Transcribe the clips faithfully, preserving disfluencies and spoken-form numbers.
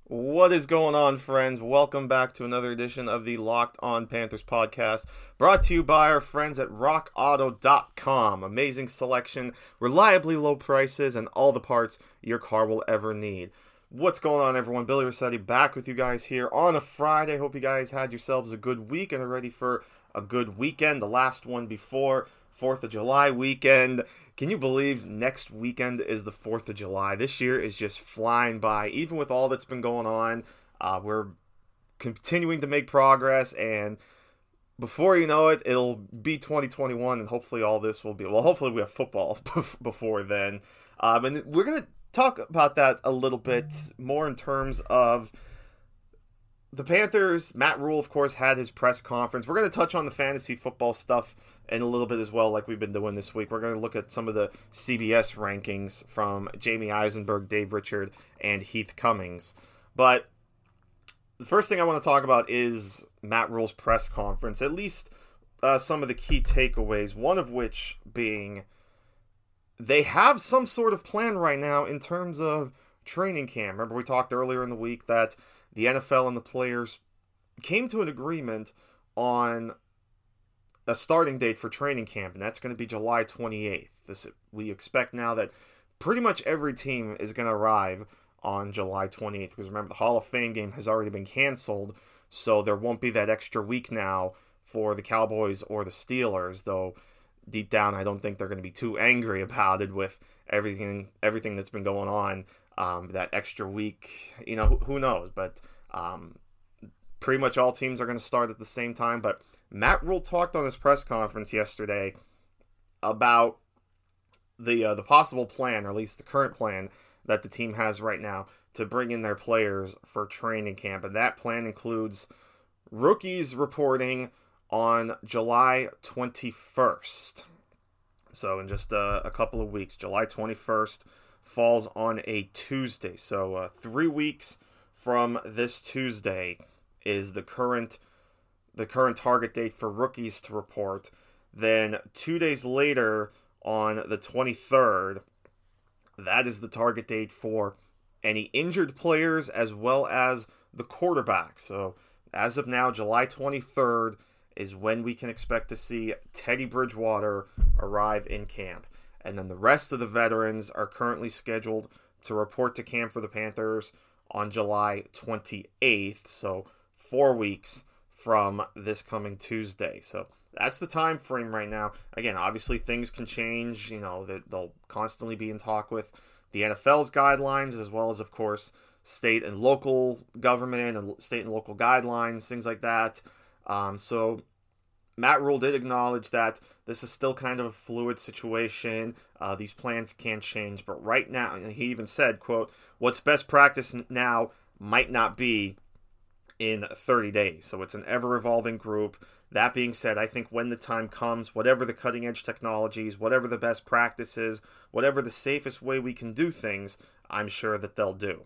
What is going on, friends? Welcome back to another edition of the Locked On Panthers podcast, brought to you by our friends at rock auto dot com. Amazing selection, reliably low prices, and all the parts your car will ever need. What's going on, everyone? Billy Rossetti back with you guys here on a Friday. Hope you guys had yourselves a good week and are ready for a good weekend, the last one before fourth of July weekend. Can you believe next weekend is the fourth of July? This year is just flying by. Even with all that's been going on, uh, we're continuing to make progress, and before you know it, it'll be twenty twenty-one, and hopefully all this will be, well, hopefully we have football before then. Um, and we're going to talk about that a little bit more in terms of the Panthers. Matt Rhule, of course, had his press conference. We're going to touch on the fantasy football stuff in a little bit as well, like we've been doing this week. We're going to look at some of the C B S rankings from Jamie Eisenberg, Dave Richard, and Heath Cummings. But the first thing I want to talk about is Matt Rhule's press conference, at least uh, some of the key takeaways, one of which being they have some sort of plan right now in terms of training camp. Remember, we talked earlier in the week that the N F L and the players came to an agreement on a starting date for training camp, and that's going to be July twenty-eighth. This, we expect now that pretty much every team is going to arrive on July twenty-eighth, because remember, the Hall of Fame game has already been canceled, so there won't be that extra week now for the Cowboys or the Steelers, though deep down I don't think they're going to be too angry about it with everything everything that's been going on. Um, that extra week, you know, who, who knows, but um, pretty much all teams are going to start at the same time. But Matt Rhule talked on his press conference yesterday about the uh, the possible plan, or at least the current plan that the team has right now to bring in their players for training camp. And that plan includes rookies reporting on July twenty-first. So in just uh, a couple of weeks, July twenty-first falls on a Tuesday. So uh, three weeks from this Tuesday is the current the current target date for rookies to report. Then two days later, on the twenty-third, that is the target date for any injured players as well as the quarterback. So as of now, July twenty-third is when we can expect to see Teddy Bridgewater arrive in camp. And then the rest of the veterans are currently scheduled to report to camp for the Panthers on July twenty-eighth. So four weeks from this coming Tuesday. So that's the time frame right now. Again, obviously things can change. You know, they'll constantly be in talk with the N F L's guidelines, as well as, of course, state and local government and state and local guidelines, things like that. Um, so Matt Rhule did acknowledge that this is still kind of a fluid situation. Uh, these plans can change, but right now, and he even said, quote, "What's best practice now might not be in thirty days. So it's an ever-evolving group. That being said, I think when the time comes, whatever the cutting-edge technologies, whatever the best practices, whatever the safest way we can do things, I'm sure that they'll do."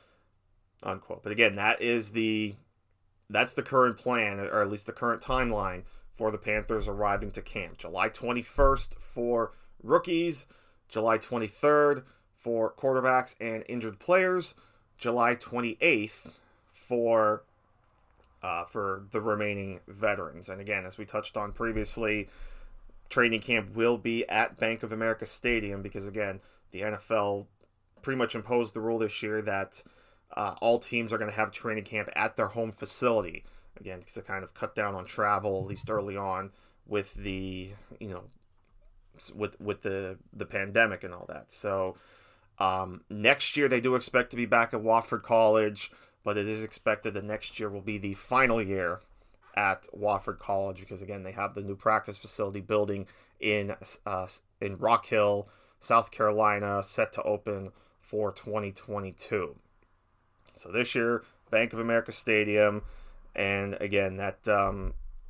Unquote. But again, that is the that's the current plan, or at least the current timeline for the Panthers arriving to camp. July twenty-first for rookies, July twenty-third for quarterbacks and injured players, July twenty-eighth for uh, for the remaining veterans. And again, as we touched on previously, training camp will be at Bank of America Stadium because, again, the N F L pretty much imposed the rule this year that uh, all teams are going to have training camp at their home facility. Again, to kind of cut down on travel, at least early on, with the, you know, with with the, the pandemic and all that. So um, next year they do expect to be back at Wofford College, but it is expected that next year will be the final year at Wofford College because, again, they have the new practice facility building in uh, in Rock Hill, South Carolina, set to open for twenty twenty-two. So this year, Bank of America Stadium. And again, that um,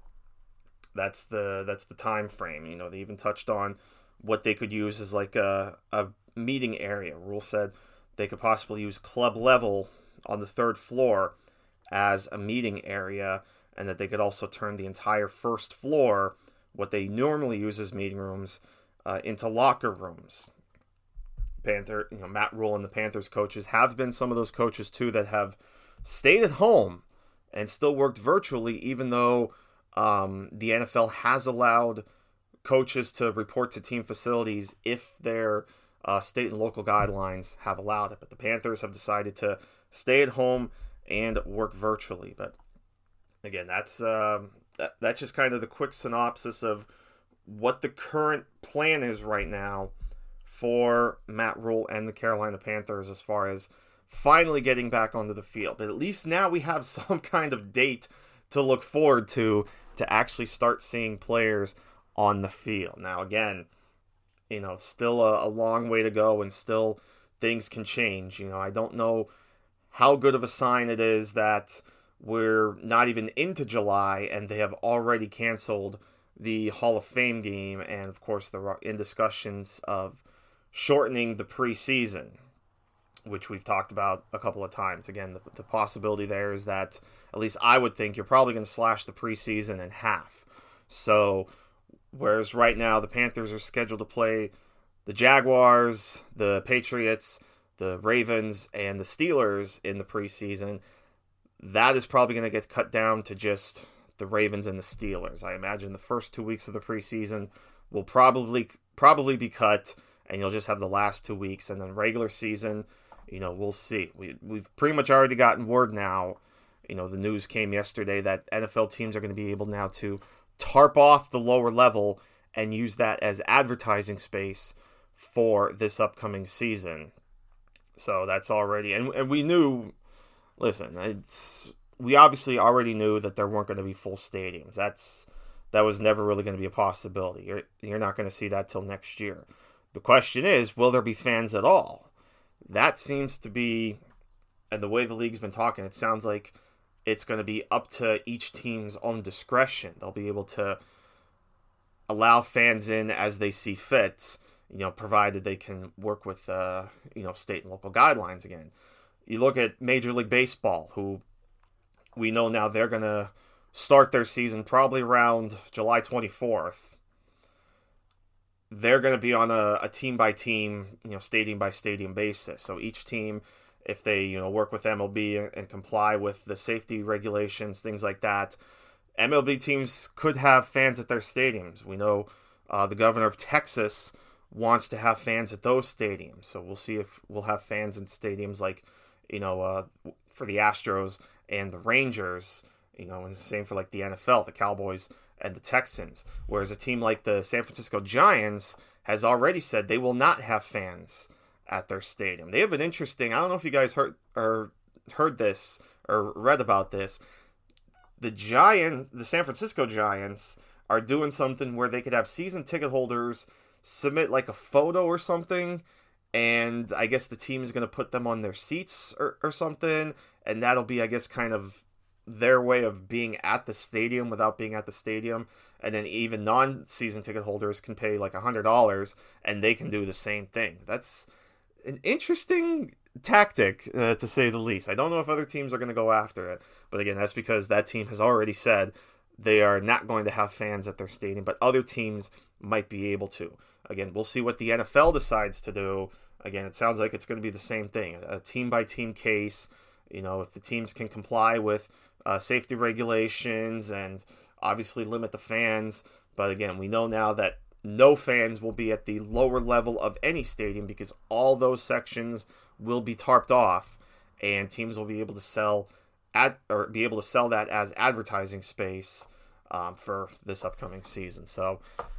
that's the that's the time frame. You know, they even touched on what they could use as like a, a meeting area. Rhule said they could possibly use club level on the third floor as a meeting area, and that they could also turn the entire first floor, what they normally use as meeting rooms, uh, into locker rooms. Panther, you know, Matt Rhule and the Panthers coaches have been some of those coaches too that have stayed at home and still worked virtually, even though um, the N F L has allowed coaches to report to team facilities if their uh, state and local guidelines have allowed it. But the Panthers have decided to stay at home and work virtually. But again, that's uh, that, that's just kind of the quick synopsis of what the current plan is right now for Matt Rhule and the Carolina Panthers as far as finally getting back onto the field. But at least now we have some kind of date to look forward to to actually start seeing players on the field. Now, again, you know, still a, a long way to go, and still things can change. You know, I don't know how good of a sign it is that we're not even into July and they have already canceled the Hall of Fame game, and of course they're in discussions of shortening the preseason, which we've talked about a couple of times. Again, the, the possibility there is that, at least I would think, you're probably going to slash the preseason in half. So, whereas right now the Panthers are scheduled to play the Jaguars, the Patriots, the Ravens, and the Steelers in the preseason, that is probably going to get cut down to just the Ravens and the Steelers. I imagine the first two weeks of the preseason will probably probably be cut, and you'll just have the last two weeks, and then regular season, you know, we'll see. We, we've pretty much already gotten word now. You know, the news came yesterday that N F L teams are going to be able now to tarp off the lower level and use that as advertising space for this upcoming season. So that's already, and, and we knew, listen, it's, we obviously already knew that there weren't going to be full stadiums. That's, that was never really going to be a possibility. You're, you're not going to see that till next year. The question is, will there be fans at all? That seems to be, and the way the league's been talking, it sounds like it's going to be up to each team's own discretion. They'll be able to allow fans in as they see fit, you know, provided they can work with, uh, you know, state and local guidelines again. You look at Major League Baseball, who we know now they're going to start their season probably around July twenty-fourth. They're going to be on a, a team-by-team, you know, stadium-by-stadium basis. So each team, if they, you know, work with M L B and, and comply with the safety regulations, things like that, M L B teams could have fans at their stadiums. We know uh, the governor of Texas wants to have fans at those stadiums. So we'll see if we'll have fans in stadiums like, you know, uh, for the Astros and the Rangers, you know, and the same for like the N F L, the Cowboys and the Texans. Whereas a team like the San Francisco Giants has already said they will not have fans at their stadium. They have an interesting, I don't know if you guys heard or heard this or read about this. The Giants, the San Francisco Giants, are doing something where they could have season ticket holders submit like a photo or something, and I guess the team is going to put them on their seats or, or something, and that'll be, I guess, kind of their way of being at the stadium without being at the stadium. And then even non-season ticket holders can pay like one hundred dollars, and they can do the same thing. That's an interesting tactic, uh, to say the least. I don't know if other teams are going to go after it, but again, that's because that team has already said they are not going to have fans at their stadium, but other teams might be able to. Again, we'll see what the N F L decides to do. Again, it sounds like it's going to be the same thing, a team-by-team case. You know, if the teams can comply with uh, safety regulations and obviously limit the fans. But again, we know now that no fans will be at the lower level of any stadium because all those sections will be tarped off, and teams will be able to sell ad or be able to sell that as advertising space um, for this upcoming season. So,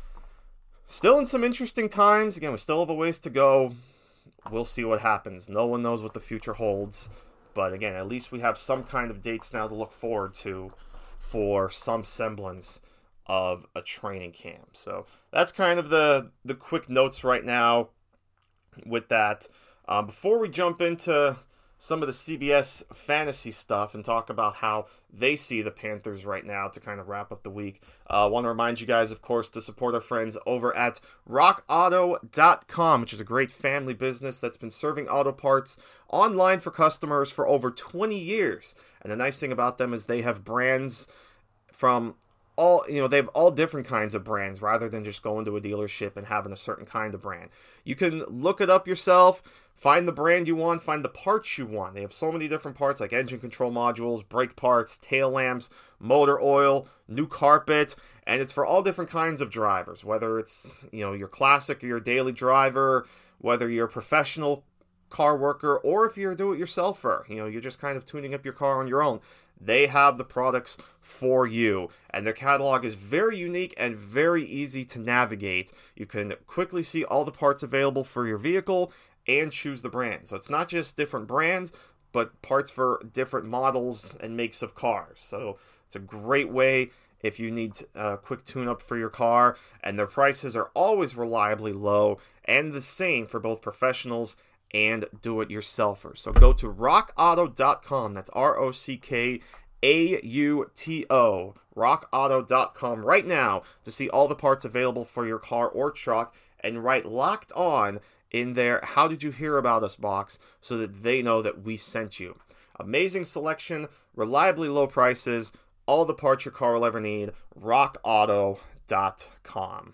still in some interesting times. Again, we still have a ways to go. We'll see what happens. No one knows what the future holds. But again, at least we have some kind of dates now to look forward to for some semblance of a training camp. So that's kind of the, the quick notes right now with that. Um, before we jump into some of the C B S fantasy stuff and talk about how they see the Panthers right now to kind of wrap up the week, I uh, want to remind you guys, of course, to support our friends over at rock auto dot com, which is a great family business that's been serving auto parts online for customers for over twenty years. And the nice thing about them is they have brands from all, you know, they have all different kinds of brands rather than just going to a dealership and having a certain kind of brand. You can look it up yourself, find the brand you want, find the parts you want. They have so many different parts like engine control modules, brake parts, tail lamps, motor oil, new carpet, and it's for all different kinds of drivers, whether it's, you know, your classic or your daily driver, whether you're a professional car worker, or if you're a do-it-yourselfer, you know, you're just kind of tuning up your car on your own. They have the products for you, and their catalog is very unique and very easy to navigate. You can quickly see all the parts available for your vehicle and choose the brand. So it's not just different brands, but parts for different models and makes of cars. So it's a great way if you need a quick tune-up for your car, and their prices are always reliably low and the same for both professionals and do-it-yourselfers. So go to rock auto dot com. That's R O C K A U T O. rock auto dot com right now to see all the parts available for your car or truck, and write Locked On in their How Did You Hear About Us box so that they know that we sent you. Amazing selection, reliably low prices, all the parts your car will ever need. rock auto dot com.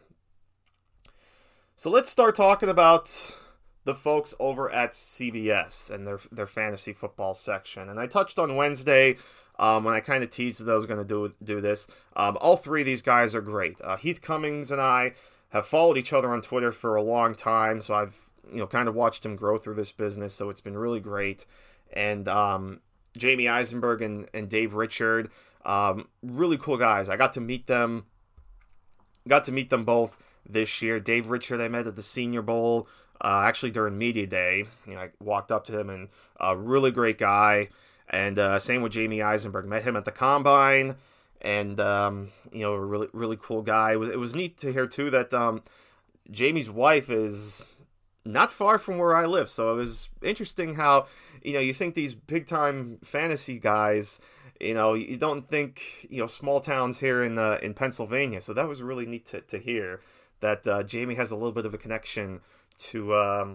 So let's start talking about the folks over at C B S and their their fantasy football section. And I touched on Wednesday um, when I kind of teased that I was going to do do this. Um, all three of these guys are great. Uh, Heath Cummings and I have followed each other on Twitter for a long time, so I've you know kind of watched him grow through this business. So it's been really great. And um, Jamie Eisenberg and, and Dave Richard, um, really cool guys. I got to meet them. Got to meet them both this year. Dave Richard I met at the Senior Bowl. Uh, actually, during Media Day, you know, I walked up to him, and a uh, really great guy. And uh, same with Jamie Eisenberg. Met him at the Combine, and um, you know, a really, really cool guy. It was, it was neat to hear too that um, Jamie's wife is not far from where I live. So it was interesting how, you know, you think these big time fantasy guys, you know, you don't think, you know, small towns here in uh, in Pennsylvania. So that was really neat to to hear that uh, Jamie has a little bit of a connection to um,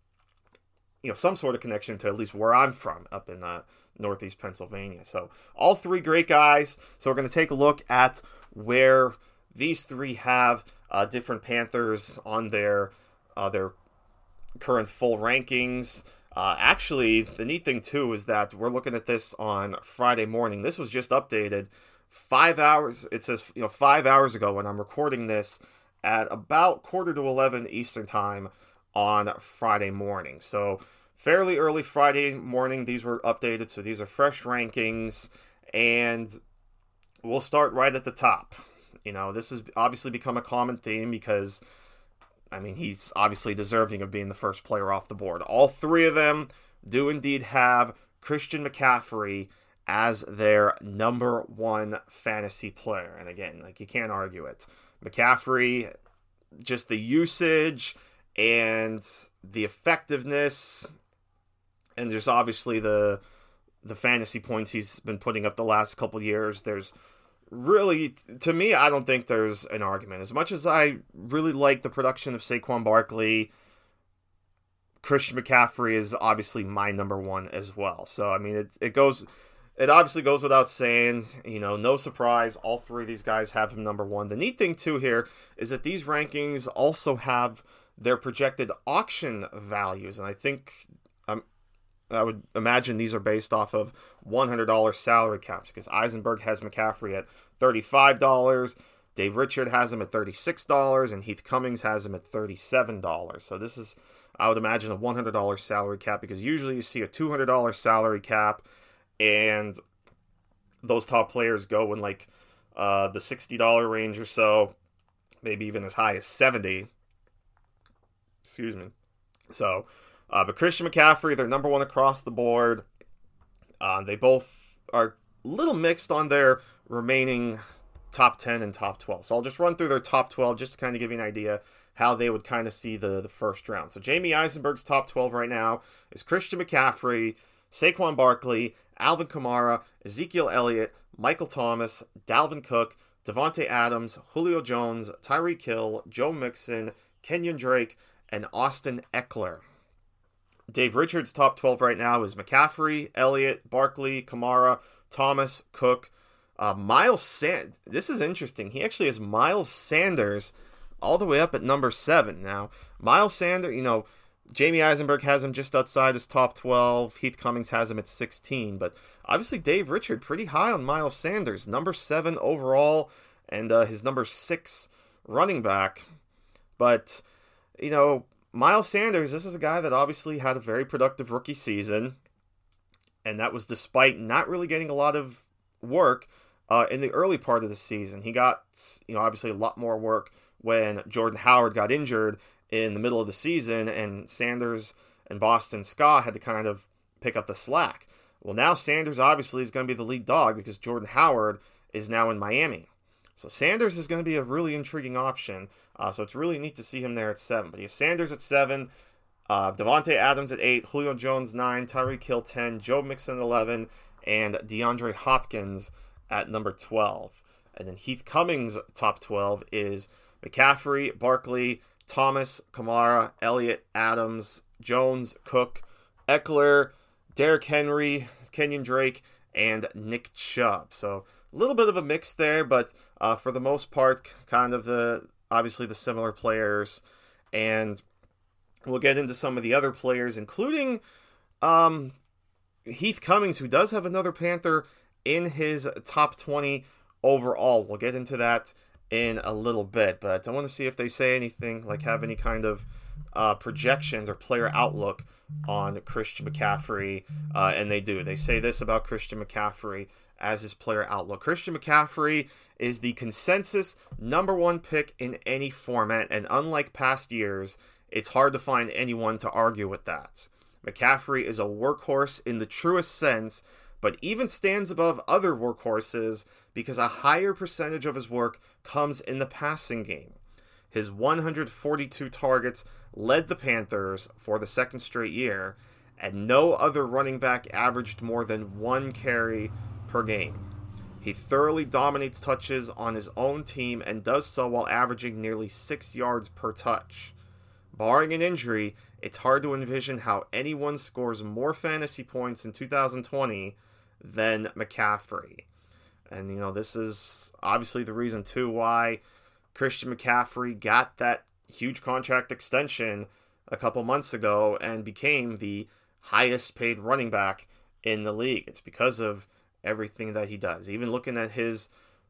you know some sort of connection to at least where I'm from up in uh, Northeast Pennsylvania. So all three great guys. So we're going to take a look at where these three have uh, different Panthers on their uh, their current full rankings. Uh, actually, the neat thing too is that we're looking at this on Friday morning. This was just updated five hours. It says you know five hours ago when I'm recording this at about quarter to eleven Eastern time on Friday morning. So fairly early Friday morning, these were updated. So these are fresh rankings, and we'll start right at the top. You know, this has obviously become a common theme because, I mean, he's obviously deserving of being the first player off the board. All three of them do indeed have Christian McCaffrey as their number one fantasy player. And again, like, you can't argue it. McCaffrey, just the usage and the effectiveness, and there's obviously the the fantasy points he's been putting up the last couple years. There's really, to me, I don't think there's an argument. As much as I really like the production of Saquon Barkley, Christian McCaffrey is obviously my number one as well. So, I mean, it it goes... It obviously goes without saying, you know, no surprise, all three of these guys have him number one. The neat thing, too, here is that these rankings also have their projected auction values, and I think, um, I would imagine these are based off of one hundred dollars salary caps, because Eisenberg has McCaffrey at thirty-five dollars, Dave Richard has him at thirty-six dollars, and Heath Cummings has him at thirty-seven dollars. So this is, I would imagine, a one hundred dollars salary cap, because usually you see a two hundred dollars salary cap, and those top players go in like uh, the sixty dollars range or so, maybe even as high as seventy dollars. Excuse me. So, uh, but Christian McCaffrey, they're number one across the board. Uh, they both are a little mixed on their remaining top ten and top twelve. So I'll just run through their top twelve just to kind of give you an idea how they would kind of see the, the first round. So Jamie Eisenberg's top twelve right now is Christian McCaffrey, Saquon Barkley, Alvin Kamara, Ezekiel Elliott, Michael Thomas, Dalvin Cook, Devontae Adams, Julio Jones, Tyreek Hill, Joe Mixon, Kenyon Drake, and Austin Eckler. Dave Richards' top twelve right now is McCaffrey, Elliott, Barkley, Kamara, Thomas, Cook, Uh, Miles Sand. This is interesting. He actually has Miles Sanders all the way up at number seven. Now, Miles Sanders, you know, Jamie Eisenberg has him just outside his top twelve. Heath Cummings has him at sixteen. But obviously, Dave Richard pretty high on Miles Sanders, number seven overall, and uh, his number six running back. But, you know, Miles Sanders, this is a guy that obviously had a very productive rookie season, and that was despite not really getting a lot of work uh, in the early part of the season. He got, you know, obviously a lot more work when Jordan Howard got injured in the middle of the season, and Sanders and Boston Scott had to kind of pick up the slack. Well, now Sanders obviously is going to be the lead dog because Jordan Howard is now in Miami. So Sanders is going to be a really intriguing option. Uh, so it's really neat to see him there at seven. But he has Sanders at seven, uh, Devontae Adams at eight, Julio Jones nine, Tyreek Hill ten, Joe Mixon eleven, and DeAndre Hopkins at number twelve. And then Heath Cummings' top twelve is McCaffrey, Barkley, Thomas, Kamara, Elliott, Adams, Jones, Cook, Eckler, Derrick Henry, Kenyon Drake, and Nick Chubb. So a little bit of a mix there, but uh, for the most part, kind of the obviously the similar players. And we'll get into some of the other players, including um, Heath Cummings, who does have another Panther in his top twenty overall. We'll get into that in a little bit, but I want to see if they say anything, like have any kind of uh, projections or player outlook on Christian McCaffrey, uh, and they do. They say this about Christian McCaffrey as his player outlook. Christian McCaffrey is the consensus number one pick in any format, and unlike past years, it's hard to find anyone to argue with that. McCaffrey is a workhorse in the truest sense, but even stands above other workhorses because a higher percentage of his work comes in the passing game. His one hundred forty-two targets led the Panthers for the second straight year, and no other running back averaged more than one carry per game. He thoroughly dominates touches on his own team and does so while averaging nearly six yards per touch. Barring an injury, it's hard to envision how anyone scores more fantasy points in two thousand twenty than McCaffrey. And, you know, this is obviously the reason, too, why Christian McCaffrey got that huge contract extension a couple months ago and became the highest paid running back in the league. It's because of everything that he does. Even looking at his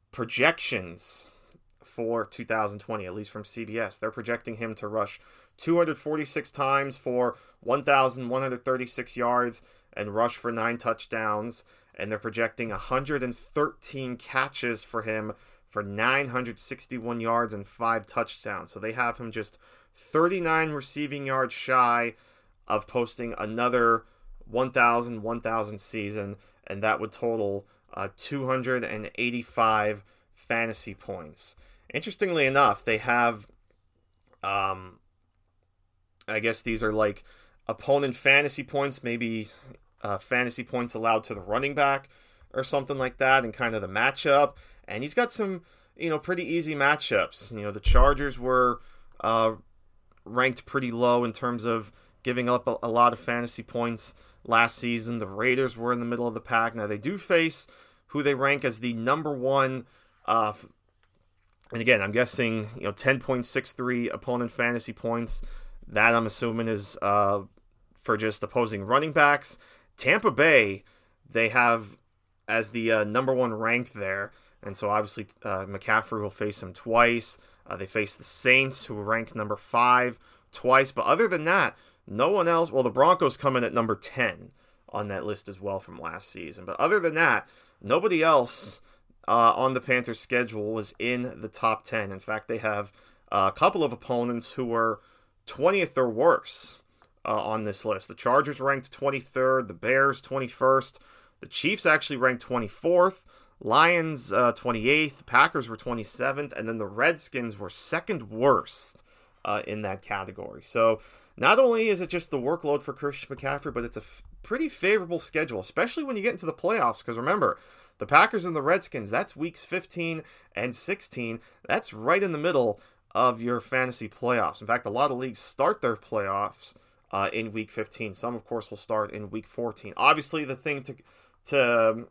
projections for two thousand twenty, at least from C B S, they're projecting him to rush two hundred forty-six times for one thousand one hundred thirty-six yards and rush for nine touchdowns. And they're projecting one hundred thirteen catches for him for nine hundred sixty-one yards and five touchdowns. So they have him just thirty-nine receiving yards shy of posting another one thousand, one thousand season, and that would total uh, two hundred eighty-five fantasy points. Interestingly enough, they have, um, I guess these are like opponent fantasy points, maybe uh, fantasy points allowed to the running back or something like that, and kind of the matchup. And he's got some, you know, pretty easy matchups. You know, the Chargers were uh, ranked pretty low in terms of giving up a, a lot of fantasy points last season. The Raiders were in the middle of the pack. Now, they do face who they rank as the number one, uh, and again, I'm guessing, you know, ten point six three opponent fantasy points. That, I'm assuming, is uh, for just opposing running backs. Tampa Bay, they have as the uh, number one rank there. And so, obviously, uh, McCaffrey will face him twice. Uh, they face the Saints, who rank number five, twice. But other than that, no one else. Well, the Broncos come in at number ten on that list as well from last season. But other than that, nobody else uh, on the Panthers' schedule was in the top ten. In fact, they have uh, a couple of opponents who were twentieth or worse uh, on this list. The Chargers ranked twenty-third, the Bears twenty-first, the Chiefs actually ranked twenty-fourth, Lions uh, twenty-eighth, Packers were twenty-seventh, and then the Redskins were second worst uh, in that category. So not only is it just the workload for Christian McCaffrey, but it's a f- pretty favorable schedule, especially when you get into the playoffs, because remember, the Packers and the Redskins, that's weeks fifteen and sixteen. That's right in the middle of your fantasy playoffs. In fact, a lot of leagues start their playoffs uh, in week fifteen. Some, of course, will start in week fourteen. Obviously, the thing to to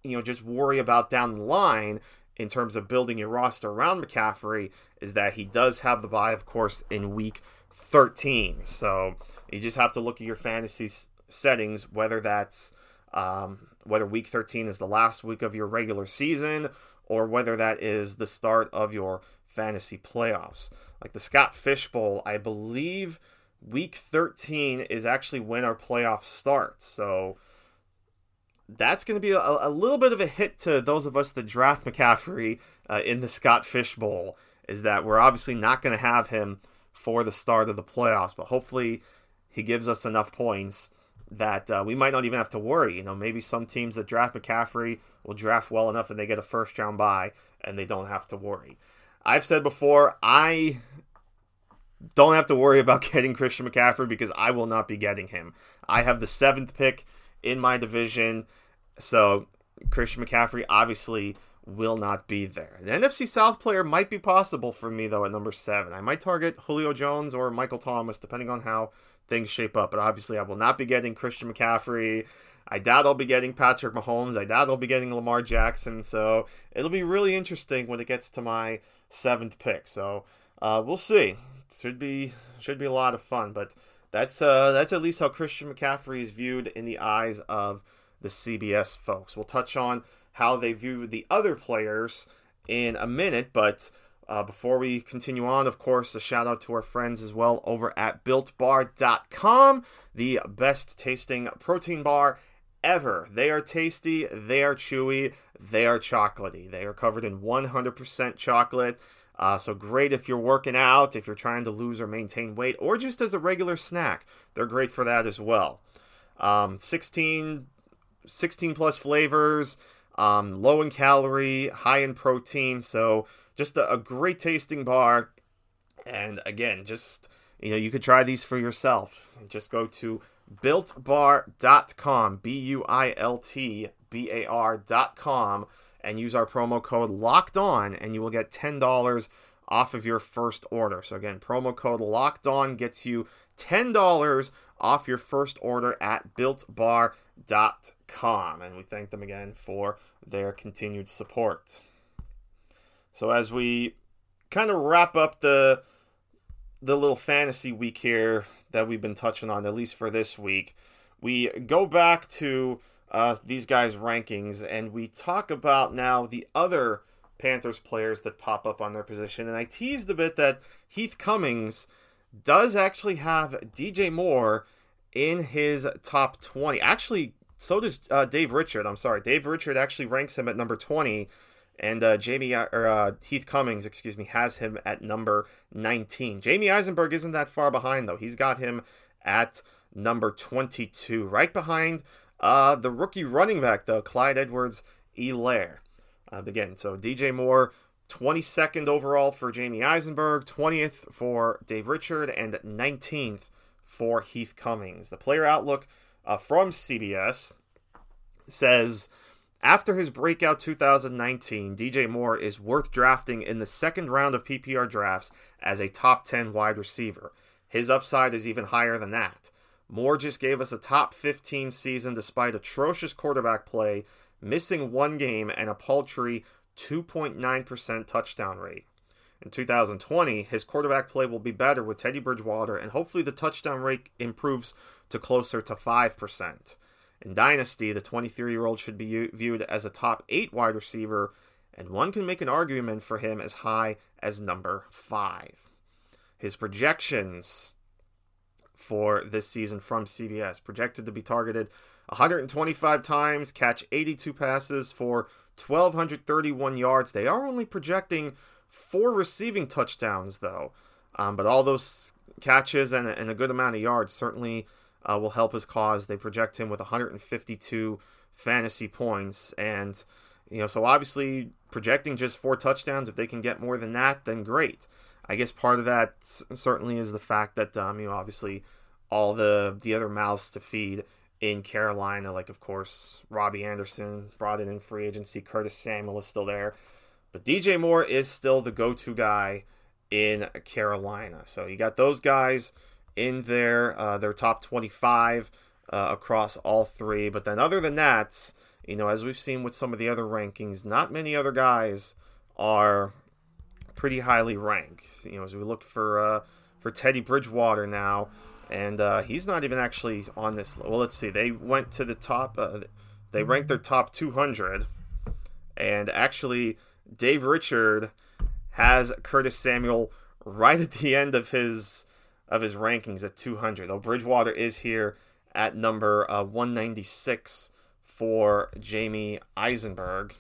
you know, just worry about down the line in terms of building your roster around McCaffrey is that he does have the bye, of course, in week thirteen. So you just have to look at your fantasy settings, whether that's um, whether week thirteen is the last week of your regular season or whether that is the start of your fantasy playoffs. Like the Scott Fish Bowl, I believe week thirteen is actually when our playoffs start. So that's going to be a, a little bit of a hit to those of us that draft McCaffrey uh, in the Scott Fish Bowl, is that we're obviously not going to have him for the start of the playoffs, but hopefully he gives us enough points that uh, we might not even have to worry. You know, maybe some teams that draft McCaffrey will draft well enough and they get a first round bye and they don't have to worry. I've said before, I don't have to worry about getting Christian McCaffrey because I will not be getting him. I have the seventh pick in my division, so Christian McCaffrey obviously will not be there. The N F C South player might be possible for me, though, at number seven. I might target Julio Jones or Michael Thomas, depending on how things shape up, but obviously I will not be getting Christian McCaffrey. I doubt I'll be getting Patrick Mahomes. I doubt I'll be getting Lamar Jackson, so it'll be really interesting when it gets to my seventh pick. So uh, we'll see. Should be should be a lot of fun, but that's uh, that's at least how Christian McCaffrey is viewed in the eyes of the C B S folks. We'll touch on how they view the other players in a minute, but uh, before we continue on, of course, a shout out to our friends as well over at built bar dot com, the best tasting protein bar ever. They are tasty, they are chewy, they are chocolatey. They are covered in one hundred percent chocolate. Uh, so great if you're working out, if you're trying to lose or maintain weight, or just as a regular snack. They're great for that as well. Um, sixteen, sixteen plus flavors, um, low in calorie, high in protein. So just a, a great tasting bar. And again, just, you know, you could try these for yourself. Just go to built bar dot com, B U I L T B A R dot com, and use our promo code Locked On, and you will get ten dollars off of your first order. So again, promo code Locked On gets you ten dollars off your first order at built bar dot com, and we thank them again for their continued support. So as we kind of wrap up the the little fantasy week here that we've been touching on, at least for this week, we go back to Uh, these guys' rankings, and we talk about now the other Panthers players that pop up on their position. And I teased a bit that Heath Cummings does actually have D J Moore in his top twenty. Actually, so does uh, Dave Richard. I'm sorry, Dave Richard actually ranks him at number twenty, and uh, Jamie or uh, Heath Cummings, excuse me, has him at number nineteen. Jamie Eisenberg isn't that far behind though. He's got him at number twenty-two, right behind Uh, the rookie running back, though, Clyde Edwards-Helaire. Uh, again, so D J Moore, twenty-second overall for Jamie Eisenberg, twentieth for Dave Richard, and nineteenth for Heath Cummings. The player outlook uh, from C B S says, after his breakout two thousand nineteen, D J Moore is worth drafting in the second round of P P R drafts as a top ten wide receiver. His upside is even higher than that. Moore just gave us a top fifteen season despite atrocious quarterback play, missing one game, and a paltry two point nine percent touchdown rate. In two thousand twenty, his quarterback play will be better with Teddy Bridgewater, and hopefully the touchdown rate improves to closer to five percent. In Dynasty, the twenty-three-year-old should be viewed as a top eight wide receiver, and one can make an argument for him as high as number five. His projections for this season from C B S, projected to be targeted one hundred twenty-five times, catch eighty-two passes for one thousand two hundred thirty-one yards. They are only projecting four receiving touchdowns, though. Um, but all those catches and, and a good amount of yards certainly uh, will help his cause. They project him with one hundred fifty-two fantasy points. And, you know, so obviously projecting just four touchdowns, if they can get more than that, then great. I guess part of that certainly is the fact that, um, you know, obviously all the, the other mouths to feed in Carolina, like, of course, Robbie Anderson brought in in free agency. Curtis Samuel is still there. But D J Moore is still the go-to guy in Carolina. So you got those guys in there, uh, their top twenty-five uh, across all three. But then other than that, you know, as we've seen with some of the other rankings, not many other guys are pretty highly ranked. You know, as we look for uh, for Teddy Bridgewater now, and uh, he's not even actually on this. Well, let's see. They went to the top. Uh, they ranked their top two hundred, and actually, Dave Richard has Curtis Samuel right at the end of his of his rankings at two hundred. Though Bridgewater is here at number uh, one ninety-six for Jamie Eisenberg.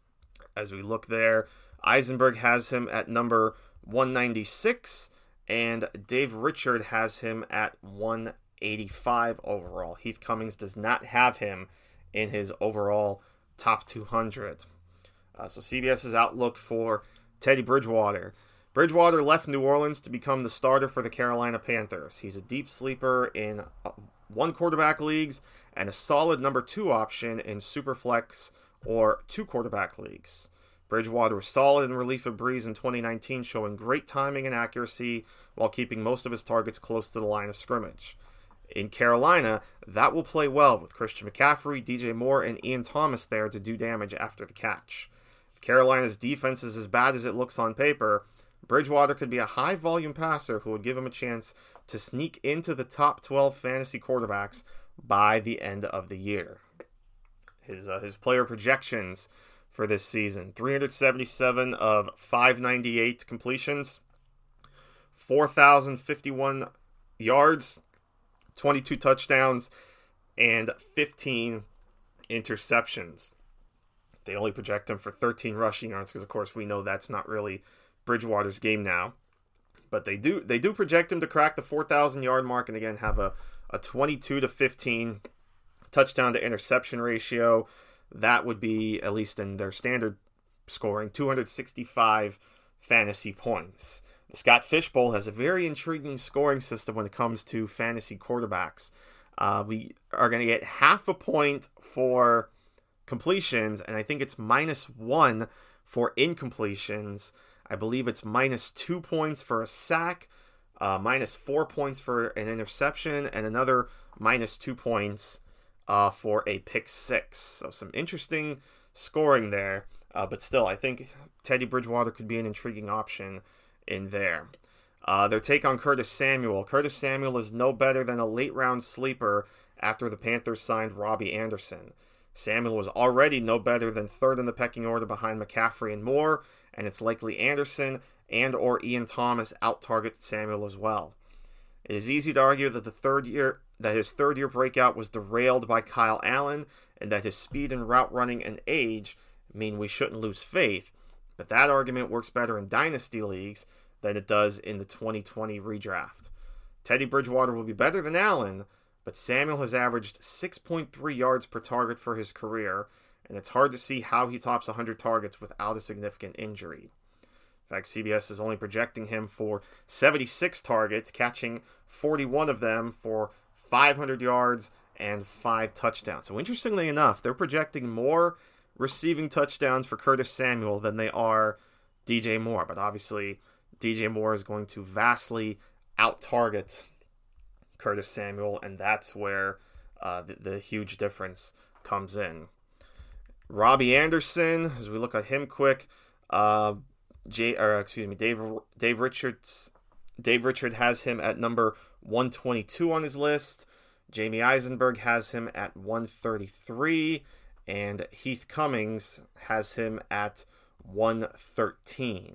As we look there, Eisenberg has him at number one ninety-six, and Dave Richard has him at one eighty-five overall. Heath Cummings does not have him in his overall top two hundred. Uh, so CBS's outlook for Teddy Bridgewater. Bridgewater left New Orleans to become the starter for the Carolina Panthers. He's a deep sleeper in one quarterback leagues and a solid number two option in Superflex or two quarterback leagues. Bridgewater was solid in relief of Breeze in twenty nineteen, showing great timing and accuracy while keeping most of his targets close to the line of scrimmage. In Carolina, that will play well with Christian McCaffrey, D J Moore, and Ian Thomas there to do damage after the catch. If Carolina's defense is as bad as it looks on paper, Bridgewater could be a high-volume passer who would give him a chance to sneak into the top twelve fantasy quarterbacks by the end of the year. His uh, his player projections for this season: three hundred seventy-seven of five ninety-eight completions, four thousand fifty-one yards, twenty-two touchdowns, and fifteen interceptions. They only project him for thirteen rushing yards because, of course, we know that's not really Bridgewater's game now. But they do they do project him to crack the four thousand yard mark and, again, have a, a twenty-two to fifteen touchdown to interception ratio. That would be, at least in their standard scoring, two hundred sixty-five fantasy points. The Scott Fish Bowl has a very intriguing scoring system when it comes to fantasy quarterbacks. Uh, we are going to get half a point for completions, and I think it's minus one for incompletions. I believe it's minus two points for a sack, uh, minus four points for an interception, and another minus two points uh, for a pick six. So some interesting scoring there, uh, but still, I think Teddy Bridgewater could be an intriguing option in there. Uh, their take on Curtis Samuel. Curtis Samuel is no better than a late-round sleeper after the Panthers signed Robbie Anderson. Samuel was already no better than third in the pecking order behind McCaffrey and Moore, and it's likely Anderson and or Ian Thomas out-target Samuel as well. It is easy to argue that the third year that his third-year breakout was derailed by Kyle Allen, and that his speed and route running and age mean we shouldn't lose faith, but that argument works better in dynasty leagues than it does in the twenty twenty redraft. Teddy Bridgewater will be better than Allen, but Samuel has averaged six point three yards per target for his career, and it's hard to see how he tops one hundred targets without a significant injury. In fact, C B S is only projecting him for seventy-six targets, catching forty-one of them for five hundred yards and five touchdowns. So interestingly enough, they're projecting more receiving touchdowns for Curtis Samuel than they are D J Moore. But obviously, D J Moore is going to vastly out-target Curtis Samuel, and that's where uh, the, the huge difference comes in. Robbie Anderson, as we look at him quick, uh, Jay, or excuse me, Dave Dave Richards, Dave Richard has him at number one twenty-two on his list. Jamie Eisenberg has him at one thirty-three, and Heath Cummings has him at one thirteen.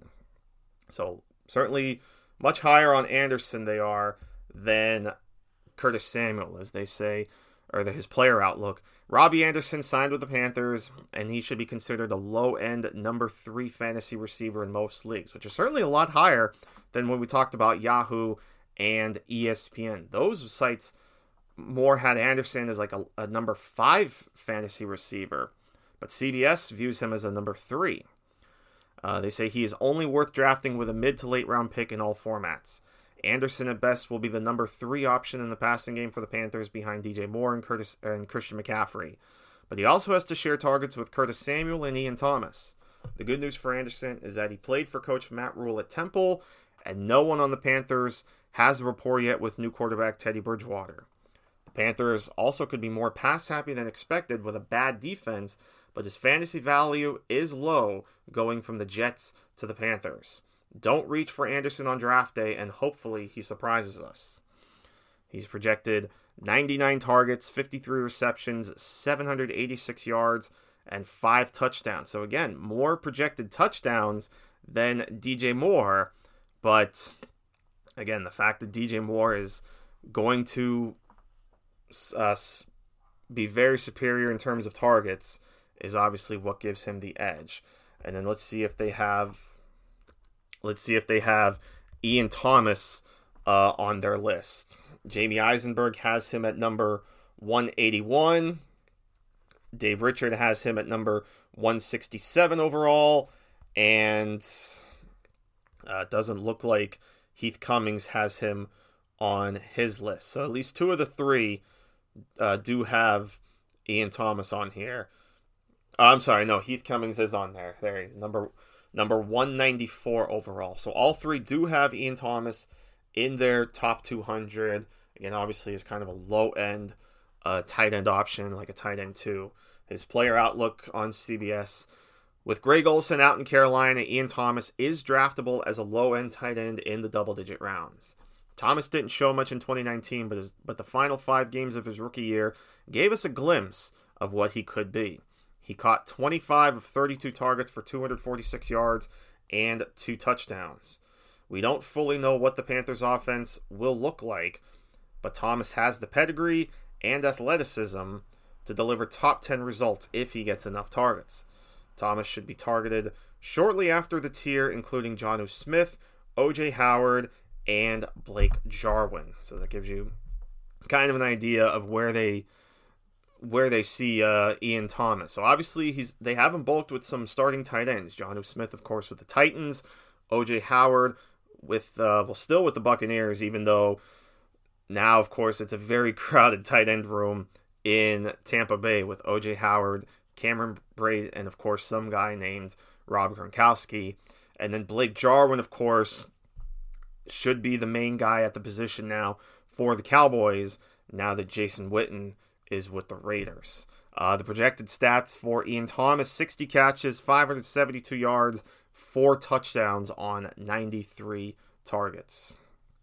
So certainly much higher on Anderson they are than Curtis Samuel, as they say, or the, his player outlook. Robbie Anderson signed with the Panthers, and he should be considered a low-end number three fantasy receiver in most leagues, which is certainly a lot higher than when we talked about Yahoo and E S P N. Those sites more had Anderson as like a, a number five fantasy receiver, but C B S views him as a number three. Uh, they say he is only worth drafting with a mid to late round pick in all formats. Anderson at best will be the number three option in the passing game for the Panthers behind D J Moore and Curtis and Christian McCaffrey. But he also has to share targets with Curtis Samuel and Ian Thomas. The good news for Anderson is that he played for Coach Matt Rule at Temple, and no one on the Panthers has a rapport yet with new quarterback Teddy Bridgewater. The Panthers also could be more pass happy than expected with a bad defense, but his fantasy value is low going from the Jets to the Panthers. Don't reach for Anderson on draft day, and hopefully he surprises us. He's projected ninety-nine targets, fifty-three receptions, seven hundred eighty-six yards, and five touchdowns. So again, more projected touchdowns than D J Moore, but again, the fact that D J Moore is going to uh, be very superior in terms of targets is obviously what gives him the edge. And then let's see if they have let's see if they have Ian Thomas uh, on their list. Jamie Eisenberg has him at number one eighty-one. Dave Richard has him at number one sixty-seven overall, and uh, it doesn't look like Heath Cummings has him on his list. So at least two of the three uh, do have Ian Thomas on here. Uh, I'm sorry, no, Heath Cummings is on there. There he is, number number one ninety-four overall. So all three do have Ian Thomas in their top two hundred. Again, obviously, is kind of a low-end uh, tight end option, like a tight end two. His player outlook on C B S: with Greg Olsen out in Carolina, Ian Thomas is draftable as a low-end tight end in the double-digit rounds. Thomas didn't show much in twenty nineteen, but his, but the final five games of his rookie year gave us a glimpse of what he could be. He caught twenty-five of thirty-two targets for two hundred forty-six yards and two touchdowns. We don't fully know what the Panthers' offense will look like, but Thomas has the pedigree and athleticism to deliver top ten results if he gets enough targets. Thomas should be targeted shortly after the tier, including Jonnu Smith, O J Howard, and Blake Jarwin. So that gives you kind of an idea of where they where they see uh, Ian Thomas. So obviously he's they have him bulked with some starting tight ends. Jonnu Smith, of course, with the Titans. O J Howard with uh, well, still with the Buccaneers, even though now, of course, it's a very crowded tight end room in Tampa Bay with O J Howard, Cameron Brate, and of course some guy named Rob Gronkowski. And then Blake Jarwin, of course, should be the main guy at the position now for the Cowboys, now that Jason Witten is with the Raiders. Uh, the projected stats for Ian Thomas: sixty catches, five hundred seventy-two yards, four touchdowns on ninety-three targets.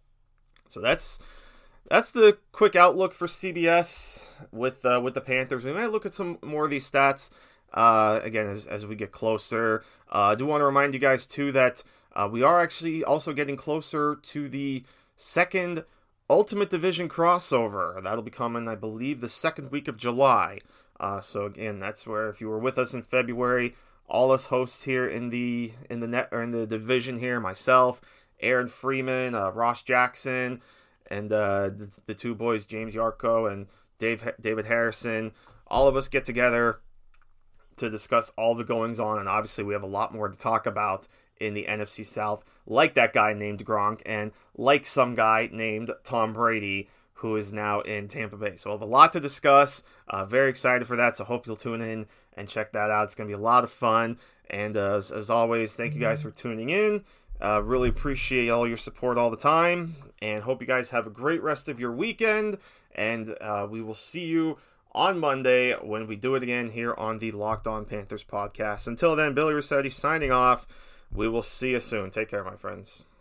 So that's that's the quick outlook for C B S with uh, with the Panthers. We might look at some more of these stats uh, again as, as we get closer. Uh, I do want to remind you guys too that uh, we are actually also getting closer to the second Ultimate Division crossover. That'll be coming, I believe, the second week of July. Uh, so again, that's where, if you were with us in February, all us hosts here in the in the net or in the division here, myself, Aaron Freeman, uh, Ross Jackson, and uh, the, the two boys, James Yarko and Dave David Harrison, all of us get together to discuss all the goings on, and obviously we have a lot more to talk about in the N F C South, like that guy named Gronk, and like some guy named Tom Brady, who is now in Tampa Bay. So we'll have a lot to discuss. Uh, very excited for that, so hope you'll tune in and check that out. It's going to be a lot of fun. And uh, as, as always, thank you guys for tuning in. Uh, really appreciate all your support all the time, and hope you guys have a great rest of your weekend. And uh, we will see you on Monday when we do it again here on the Locked On Panthers podcast. Until then, Billy Rossetti signing off. We will see you soon. Take care, my friends.